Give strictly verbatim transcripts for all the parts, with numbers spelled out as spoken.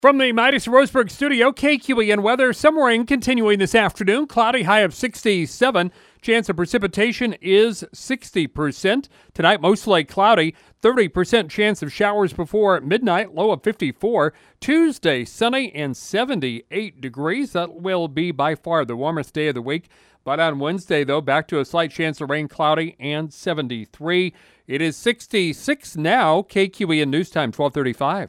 From the Midas Roseburg studio, K Q E N weather. Some rain continuing this afternoon. Cloudy, high of sixty-seven. Chance of precipitation is sixty percent. Tonight, mostly cloudy. thirty percent chance of showers before midnight. Low of fifty-four. Tuesday, sunny and seventy-eight degrees. That will be by far the warmest day of the week. But on Wednesday, though, back to a slight chance of rain, cloudy and seventy-three. It is sixty-six now. K Q E N News Time, twelve thirty-five.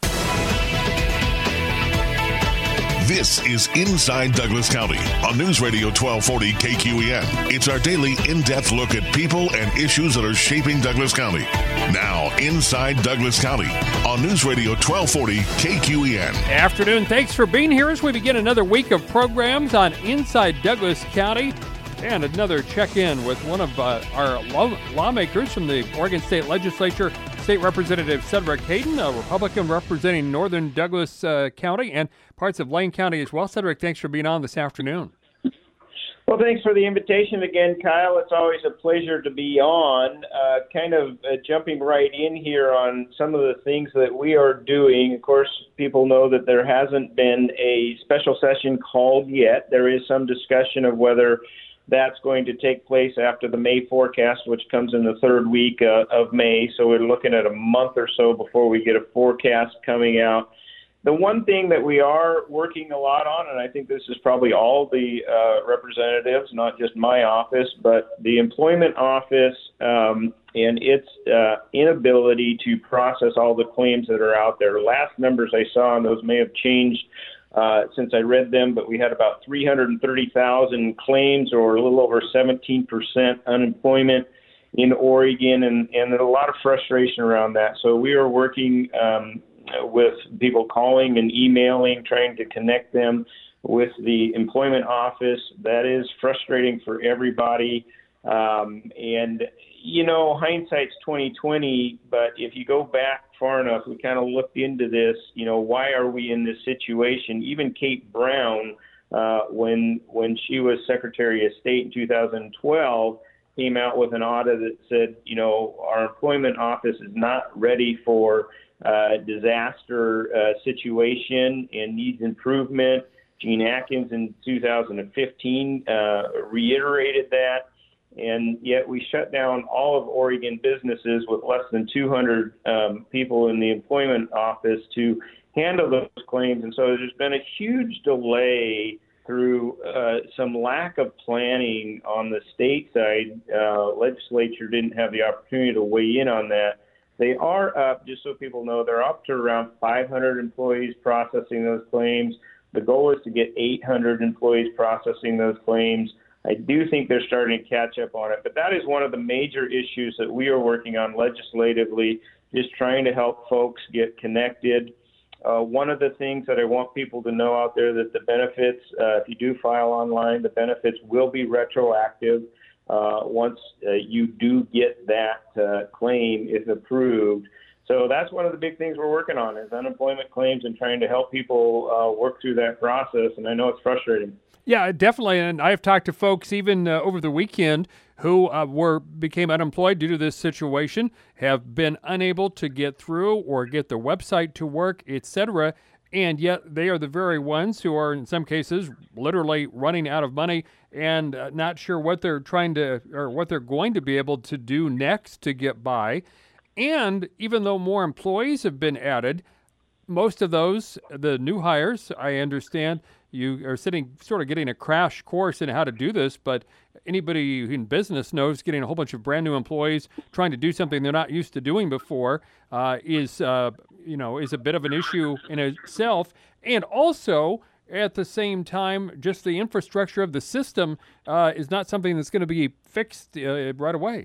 This is Inside Douglas County on News Radio twelve forty K Q E N. It's our daily in-depth look at people and issues that are shaping Douglas County. Now, Inside Douglas County on News Radio twelve forty K Q E N. Afternoon. Thanks for being here as we begin another week of programs on Inside Douglas County. And another check-in with one of uh, our law- lawmakers from the Oregon State Legislature, State Representative Cedric Hayden, a Republican representing northern Douglas uh, County and parts of Lane County as well. Cedric, thanks for being on this afternoon. Well, thanks for the invitation again, Kyle. It's always a pleasure to be on. Uh, kind of uh, jumping right in here on some of the things that we are doing. Of course, people know that there hasn't been a special session called yet. There is some discussion of whether that's going to take place after the May forecast, which comes in the third week uh, of May. So we're looking at a month or so before we get a forecast coming out. The one thing that we are working a lot on, and I think this is probably all the uh, representatives, not just my office, but the employment office um, and its uh, inability to process all the claims that are out there. Last numbers I saw, and those may have changed Uh, since I read them, but we had about three hundred thirty thousand claims, or a little over seventeen percent unemployment in Oregon, and, and a lot of frustration around that. So we are working um, with people calling and emailing, trying to connect them with the employment office. That is frustrating for everybody. Um, and, you know, hindsight's twenty twenty, but if you go back far enough, we kind of looked into this, you know, why are we in this situation? Even Kate Brown, uh, when when she was Secretary of State in two thousand twelve, came out with an audit that said, you know, our employment office is not ready for uh, disaster uh, situation and needs improvement. Gene Atkins in two thousand fifteen uh, reiterated that. And yet we shut down all of Oregon businesses with less than two hundred um, people in the employment office to handle those claims. And so there's been a huge delay through uh, some lack of planning on the state side. Uh, legislature didn't have the opportunity to weigh in on that. They are up, just so people know, they're up to around five hundred employees processing those claims. The goal is to get eight hundred employees processing those claims. I do think they're starting to catch up on it, but that is one of the major issues that we are working on legislatively, just trying to help folks get connected. Uh, one of the things that I want people to know out there that the benefits, uh, if you do file online, the benefits will be retroactive uh, once uh, you do get that uh, claim if approved. So that's one of the big things we're working on is unemployment claims and trying to help people uh, work through that process, and I know it's frustrating. Yeah, definitely. And I have talked to folks even uh, over the weekend who uh, were became unemployed due to this situation, have been unable to get through or get their website to work, et cetera. And yet they are the very ones who are, in some cases, literally running out of money and uh, not sure what they're trying to or what they're going to be able to do next to get by. And even though more employees have been added, most of those, the new hires, I understand, you are sitting sort of getting a crash course in how to do this, but anybody in business knows getting a whole bunch of brand new employees trying to do something they're not used to doing before uh, is, uh, you know, is a bit of an issue in itself. And also, at the same time, just the infrastructure of the system uh, is not something that's going to be fixed uh, right away.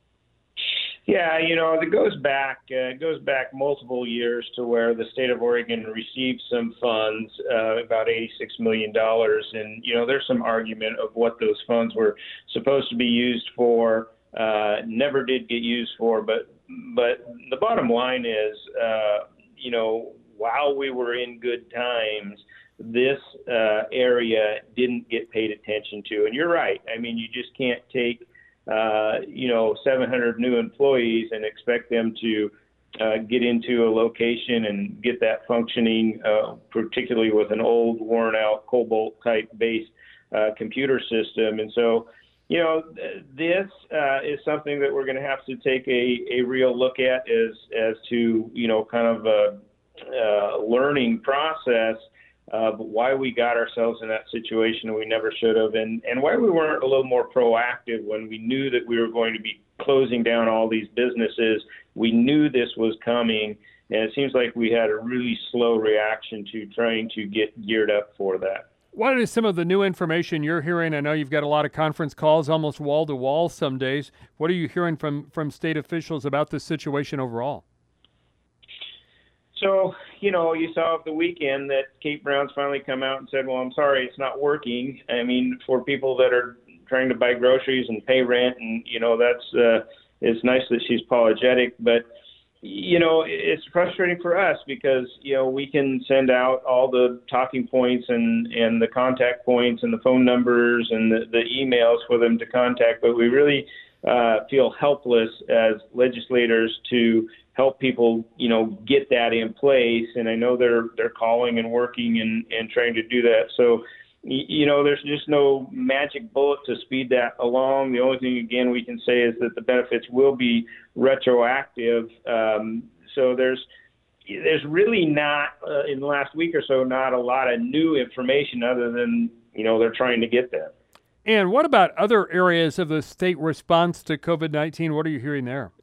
Yeah, you know, it goes back uh, it goes back multiple years to where the state of Oregon received some funds, uh, about eighty-six million dollars. And, you know, there's some argument of what those funds were supposed to be used for, uh, never did get used for. But but the bottom line is, uh, you know, while we were in good times, this uh, area didn't get paid attention to. And you're right. I mean, you just can't take uh, you know, seven hundred new employees and expect them to uh, get into a location and get that functioning, uh, particularly with an old, worn-out Cobalt type-based uh, computer system. And so, you know, this uh, is something that we're going to have to take a, a real look at as as to, you know, kind of a, a learning process of why we got ourselves in that situation we never should have, and, and why we weren't a little more proactive when we knew that we were going to be closing down all these businesses. We knew this was coming, and it seems like we had a really slow reaction to trying to get geared up for that. What is some of the new information you're hearing? I know you've got a lot of conference calls, almost wall to wall some days. What are you hearing from, from state officials about this situation overall? So, you know, you saw at the weekend that Kate Brown's finally come out and said, well, I'm sorry, it's not working. I mean, for people that are trying to buy groceries and pay rent, and, you know, that's, uh, it's nice that she's apologetic, but, you know, it's frustrating for us because, you know, we can send out all the talking points and, and the contact points and the phone numbers and the, the emails for them to contact, but we really uh, feel helpless as legislators to help people, you know, get that in place. And I know they're they're calling and working and, and trying to do that. So, you know, there's just no magic bullet to speed that along. The only thing, again, we can say is that the benefits will be retroactive. Um, so there's there's really not, uh, in the last week or so, not a lot of new information other than, you know, they're trying to get that. And what about other areas of the state response to COVID nineteen? What are you hearing there?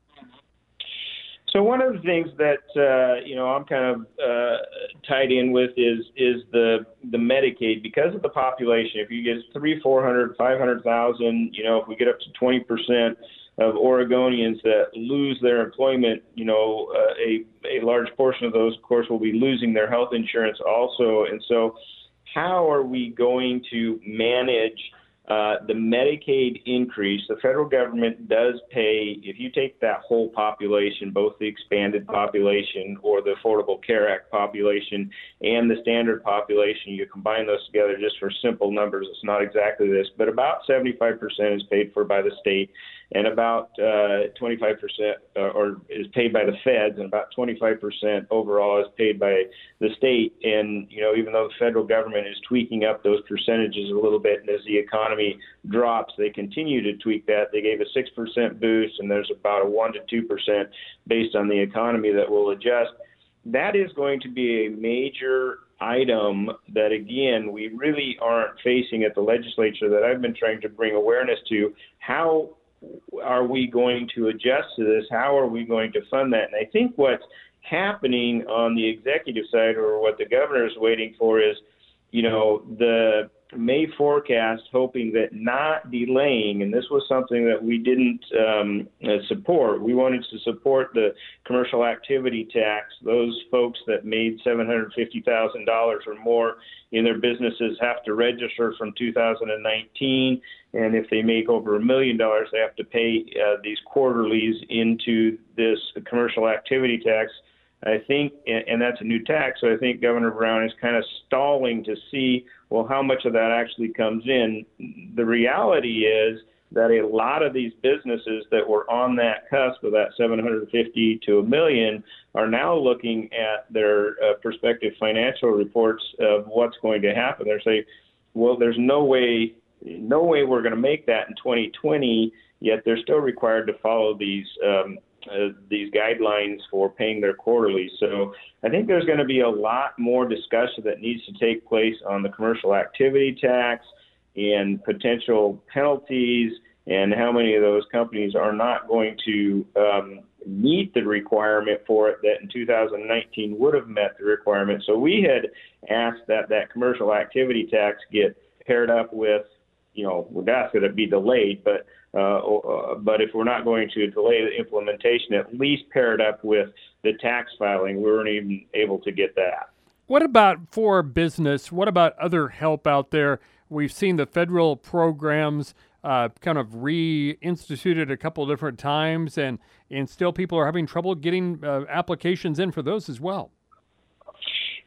So one of the things that uh, you know I'm kind of uh, tied in with is is the the Medicaid, because of the population. If you get three, four hundred, five hundred thousand, you know, if we get up to twenty percent of Oregonians that lose their employment, you know, uh, a a large portion of those, of course, will be losing their health insurance also. And so, how are we going to manage Uh, the Medicaid increase? The federal government does pay, if you take that whole population, both the expanded population or the Affordable Care Act population and the standard population, you combine those together just for simple numbers. It's not exactly this, but about seventy-five percent is paid for by the state, and about uh, twenty-five percent uh, or is paid by the feds, and about twenty-five percent overall is paid by the state. And, you know, even though the federal government is tweaking up those percentages a little bit, and as the economy drops, they continue to tweak that. They gave a six percent boost, and there's about a one to two percent based on the economy that will adjust. That is going to be a major item that, again, we really aren't facing at the legislature, that I've been trying to bring awareness to. How are we going to adjust to this? How are we going to fund that? And I think what's happening on the executive side, or what the governor is waiting for, is, you know, the May forecast, hoping that not delaying, and this was something that we didn't um, uh, support. We wanted to support the commercial activity tax. Those folks that made seven hundred fifty thousand dollars or more in their businesses have to register from two thousand nineteen, and if they make over a million dollars, they have to pay uh, these quarterlies into this commercial activity tax. I think, and that's a new tax, so I think Governor Brown is kind of stalling to see, well, how much of that actually comes in. The reality is that a lot of these businesses that were on that cusp of that seven hundred fifty to a million are now looking at their uh, prospective financial reports of what's going to happen. They're saying, well, there's no way, no way we're going to make that in twenty twenty, yet they're still required to follow these um, Uh, these guidelines for paying their quarterly. So I think there's going to be a lot more discussion that needs to take place on the commercial activity tax and potential penalties, and how many of those companies are not going to um, meet the requirement for it that in two thousand nineteen would have met the requirement. So we had asked that that commercial activity tax get paired up with, you know, we'd ask that it be delayed, but Uh, uh, but if we're not going to delay the implementation, at least pair it up with the tax filing. We weren't even able to get that. What about for business? What about other help out there? We've seen the federal programs uh, kind of reinstituted a couple of different times, and, and still people are having trouble getting uh, applications in for those as well.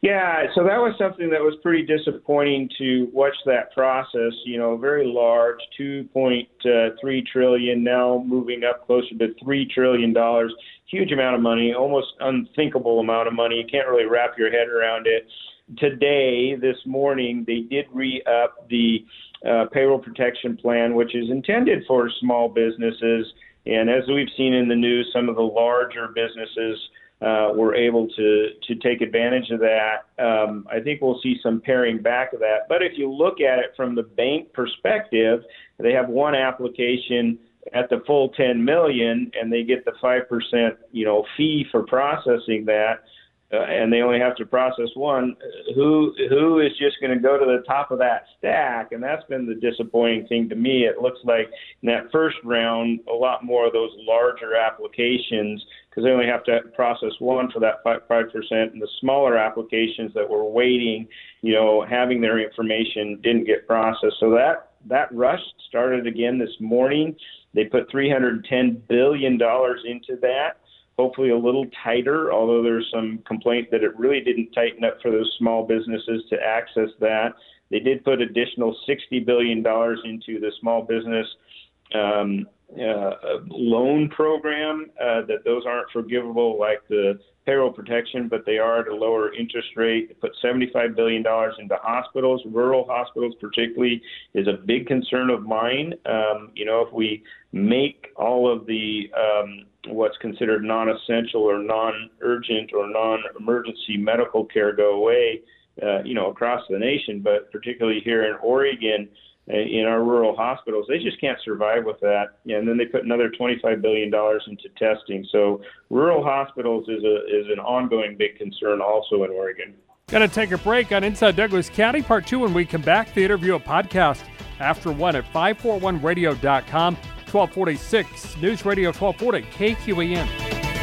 Yeah, so that was something that was pretty disappointing to watch that process. You know, very large, two point three trillion dollars, now moving up closer to three trillion dollars. Huge amount of money, almost unthinkable amount of money. You can't really wrap your head around it. Today, this morning, they did re-up the uh, payroll protection plan, which is intended for small businesses. And as we've seen in the news, some of the larger businesses Uh, were able to to take advantage of that. Um, I think we'll see some paring back of that. But if you look at it from the bank perspective, they have one application at the full ten million, and they get the five percent, you know, fee for processing that. Uh, and they only have to process one. Who who is just going to go to the top of that stack? And that's been the disappointing thing to me. It looks like in that first round, a lot more of those larger applications, because they only have to process one for that five percent, and the smaller applications that were waiting, you know, having their information didn't get processed. So that that rush started again this morning. They put three hundred ten billion dollars into that. Hopefully a little tighter, although there's some complaint that it really didn't tighten up for those small businesses to access that. They did put additional sixty billion dollars into the small business um, uh, loan program, uh, that those aren't forgivable like the payroll protection, but they are at a lower interest rate. They put seventy-five billion dollars into hospitals. Rural hospitals particularly is a big concern of mine. Um, you know, if we make all of the um, what's considered non-essential or non-urgent or non-emergency medical care go away, uh, you know, across the nation, but particularly here in Oregon, in our rural hospitals, they just can't survive with that. And then they put another twenty-five billion dollars into testing. So rural hospitals is a is an ongoing big concern also in Oregon. Going to take a break on Inside Douglas County, part two. When we come back, the interview, a podcast after one at five forty-one radio dot com, twelve forty-six News Radio twelve forty K Q E N.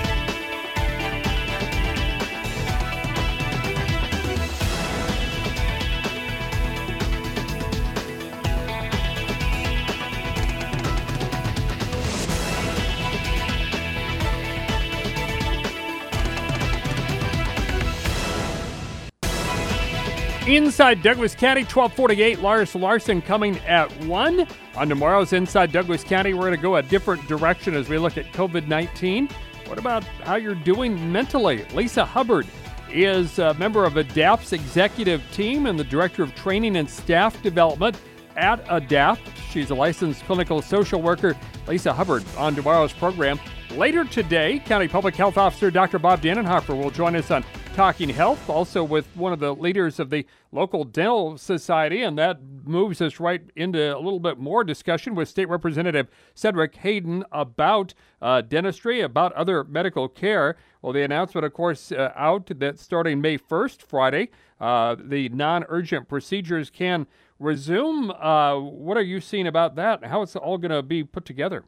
Inside Douglas County, twelve forty-eight, Lars Larson coming at one. On tomorrow's Inside Douglas County, we're going to go a different direction as we look at covid nineteen. What about how you're doing mentally? Lisa Hubbard is a member of ADAPT's executive team and the director of training and staff development at ADAPT. She's a licensed clinical social worker. Lisa Hubbard on tomorrow's program. Later today, County Public Health Officer Doctor Bob Dannenhofer will join us on Talking Health, also with one of the leaders of the local dental society, and that moves us right into a little bit more discussion with State Representative Cedric Hayden about uh, dentistry, about other medical care. Well, the announcement, of course, uh, out that starting May first, Friday, uh, the non-urgent procedures can resume. Uh, what are you seeing about that? How it's all going to be put together?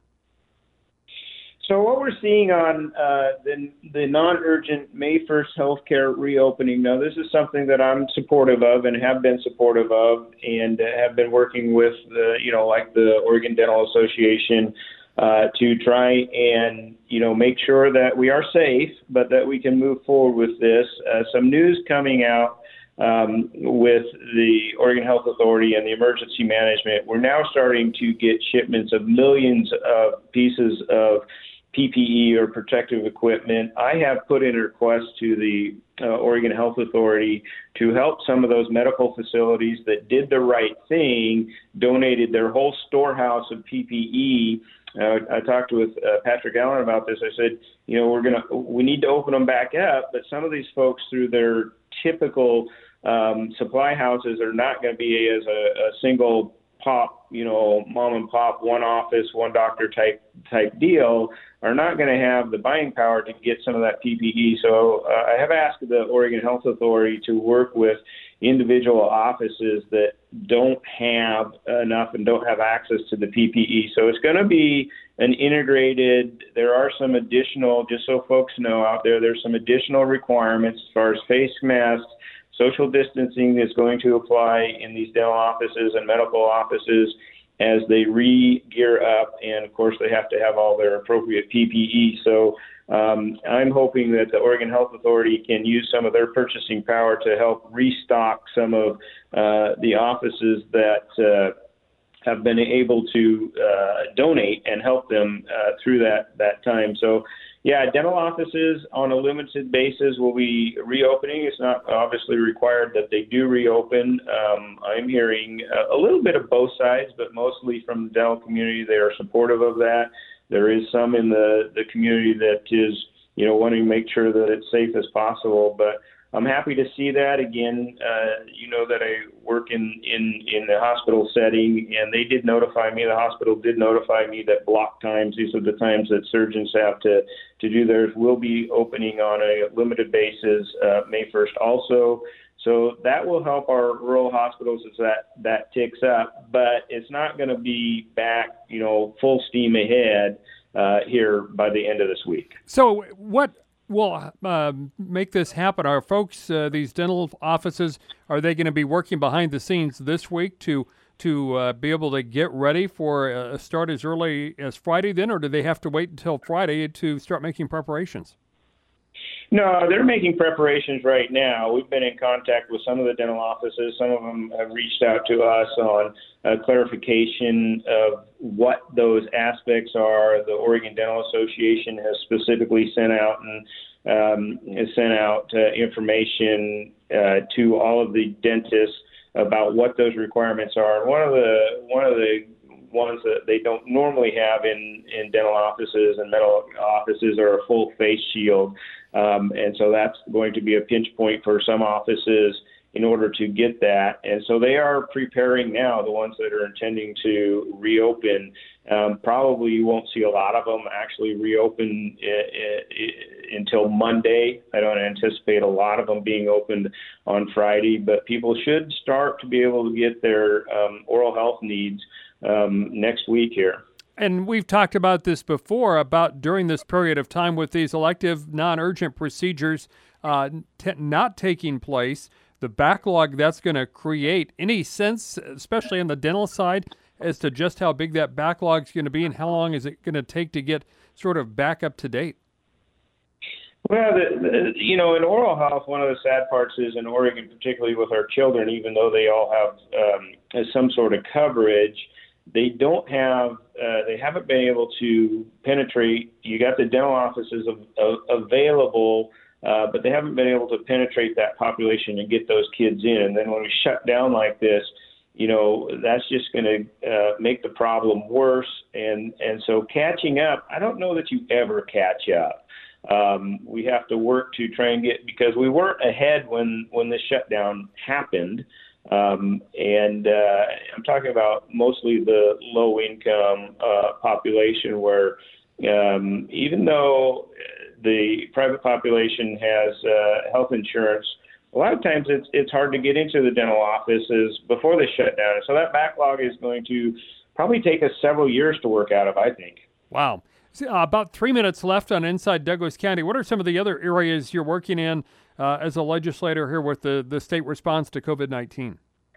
So what we're seeing on uh, the, the non-urgent May first healthcare reopening, now this is something that I'm supportive of and have been supportive of, and have been working with, the, you know, like the Oregon Dental Association uh, to try and, you know, make sure that we are safe, but that we can move forward with this. Uh, some news coming out um, with the Oregon Health Authority and the emergency management. We're now starting to get shipments of millions of pieces of P P E or protective equipment. I have put in a request to the uh, Oregon Health Authority to help some of those medical facilities that did the right thing, donated their whole storehouse of P P E. Uh, I talked with uh, Patrick Allen about this. I said, you know, we're gonna we need to open them back up, but some of these folks, through their typical um, supply houses, are not going to be as a, a single pop, you know, mom and pop, one office, one doctor type type deal, are not going to have the buying power to get some of that P P E. So uh, I have asked the Oregon Health Authority to work with individual offices that don't have enough and don't have access to the P P E. So it's going to be an integrated, there are some additional, just so folks know out there, there's some additional requirements as far as face masks. Social distancing is going to apply in these dental offices and medical offices. as they re-gear up. And, of course, they have to have all their appropriate P P E. So um, I'm hoping that the Oregon Health Authority can use some of their purchasing power to help restock some of uh, the offices that uh, have been able to uh, donate and help them uh, through that, that time. So, yeah, dental offices on a limited basis will be reopening. It's not obviously required that they do reopen. Um, I'm hearing a, a little bit of both sides, but mostly from the dental community, they are supportive of that. There is some in the, the community that is, you know, wanting to make sure that it's safe as possible. But I'm happy to see that. Again, uh, you know that I work in, in, in the hospital setting, and they did notify me, the hospital did notify me that block times, these are the times that surgeons have to, to do theirs, will be opening on a limited basis uh, May first also. So that will help our rural hospitals as that, that ticks up, but it's not going to be back, you know, full steam ahead uh, here by the end of this week. So what will uh, make this happen? Are folks, uh, these dental offices, are they going to be working behind the scenes this week to to uh, be able to get ready for a start as early as Friday then, or do they have to wait until Friday to start making preparations? No, they're making preparations right now. We've been in contact with some of the dental offices. Some of them have reached out to us on uh, clarification of what those aspects are. The Oregon Dental Association has specifically sent out and um, has sent out uh, information uh, to all of the dentists about what those requirements are. And one of the one of the ones that they don't normally have in, in dental offices and medical offices are a full face shield. Um, and so that's going to be a pinch point for some offices in order to get that. And so they are preparing now, the ones that are intending to reopen. Um, probably you won't see a lot of them actually reopen I- I- until Monday. I don't anticipate a lot of them being opened on Friday, but people should start to be able to get their um, oral health needs um, next week here. And we've talked about this before, about during this period of time with these elective non-urgent procedures uh, t- not taking place, the backlog that's going to create. Any sense, especially on the dental side, as to just how big that backlog is going to be and how long is it going to take to get sort of back up to date? Well, the, the, you know, in oral health, one of the sad parts is in Oregon, particularly with our children, even though they all have um, some sort of coverage, they don't have, uh, they haven't been able to penetrate. You got the dental offices of, of, available, uh, but they haven't been able to penetrate that population and get those kids in. And then when we shut down like this, you know, that's just going to uh, make the problem worse. And, and so catching up, I don't know that you ever catch up. Um, we have to work to try and get, because we weren't ahead when, when this shutdown happened. Um, and uh, I'm talking about mostly the low-income uh, population where um, even though the private population has uh, health insurance, a lot of times it's it's hard to get into the dental offices before they shut down. So that backlog is going to probably take us several years to work out of, I think. Wow. So, uh, about three minutes left on Inside Douglas County. What are some of the other areas you're working in uh, as a legislator here with the, the state response to COVID nineteen?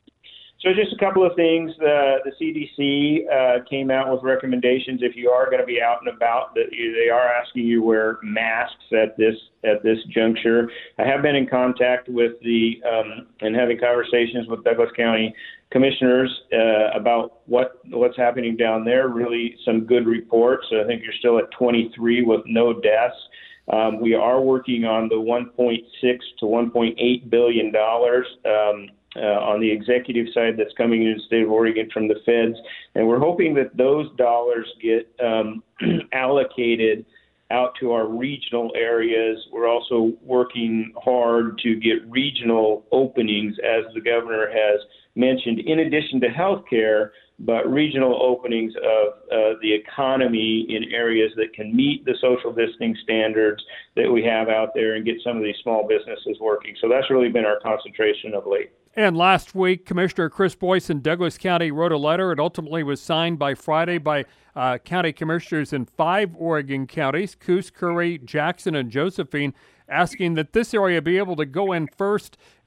So just a couple of things. The, the C D C uh, came out with recommendations. If you are going to be out and about, that you, they are asking you to wear masks at this at this juncture. I have been in contact with the um, and having conversations with Douglas County commissioners uh, about what what's happening down there. Really, some good reports. I think you're still at twenty-three with no deaths. Um, we are working on the one point six to one point eight billion dollars. Um, Uh, on the executive side that's coming into the state of Oregon from the feds. And we're hoping that those dollars get um, allocated out to our regional areas. We're also working hard to get regional openings, as the governor has mentioned, in addition to healthcare, but regional openings of uh, the economy in areas that can meet the social distancing standards that we have out there and get some of these small businesses working. So that's really been our concentration of late. And last week, Commissioner Chris Boyce in Douglas County wrote a letter. It ultimately was signed by Friday by uh, county commissioners in five Oregon counties, Coos, Curry, Jackson, and Josephine, asking that this area be able to go in first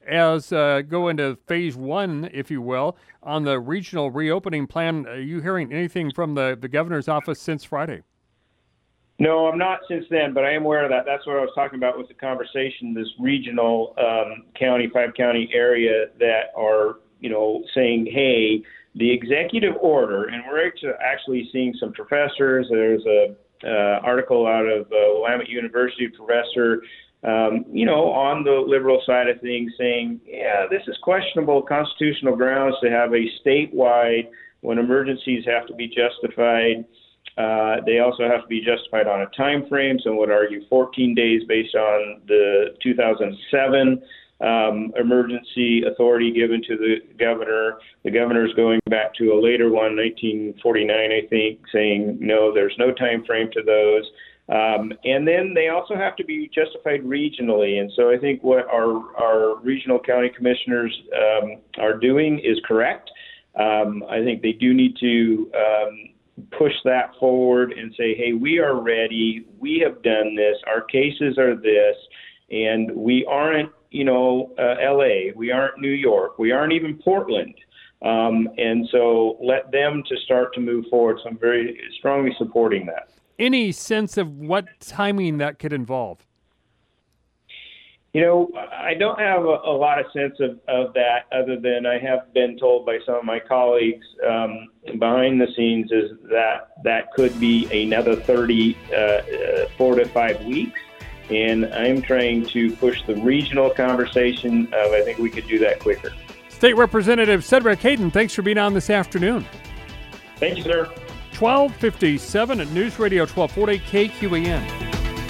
as uh, go into phase one, if you will, on the regional reopening plan. Are you hearing anything from the, the governor's office since Friday? No, I'm not since then, but I am aware of that. That's what I was talking about with the conversation, this regional um, county, five-county area that are, you know, saying, hey, the executive order, and we're actually seeing some professors. There's a uh, article out of uh, Willamette University professor, um, you know, on the liberal side of things saying, yeah, this is questionable constitutional grounds to have a statewide when emergencies have to be justified. Uh, they also have to be justified on a time frame. Some would argue fourteen days based on the two thousand seven um, emergency authority given to the governor. The governor's going back to a later one, nineteen forty-nine, I think, saying, no, there's no time frame to those. Um, and then they also have to be justified regionally. And so I think what our, our regional county commissioners um, are doing is correct. Um, I think they do need to um, push that forward and say, hey, we are ready. We have done this. Our cases are this. And we aren't, you know, uh, L A. We aren't New York. We aren't even Portland. Um, and so let them to start to move forward. So I'm very strongly supporting that. Any sense of what timing that could involve? You know, I don't have a, a lot of sense of, of that other than I have been told by some of my colleagues um, behind the scenes is that that could be another thirty, uh, uh, four to five weeks. And I'm trying to push the regional conversation of I think we could do that quicker. State Representative Cedric Hayden, thanks for being on this afternoon. Thank you, sir. twelve fifty-seven at News Radio twelve forty K Q E N.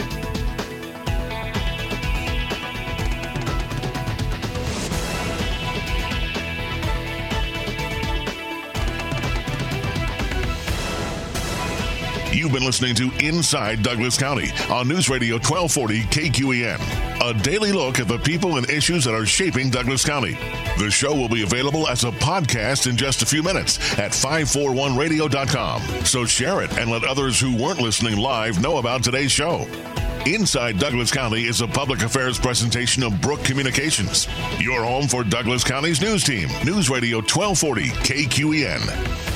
You've been listening to Inside Douglas County on News Radio twelve forty K Q E N, a daily look at the people and issues that are shaping Douglas County. The show will be available as a podcast in just a few minutes at five forty-one radio dot com. So share it and let others who weren't listening live know about today's show. Inside Douglas County is a public affairs presentation of Brook Communications, your home for Douglas County's news team. News Radio twelve forty K Q E N.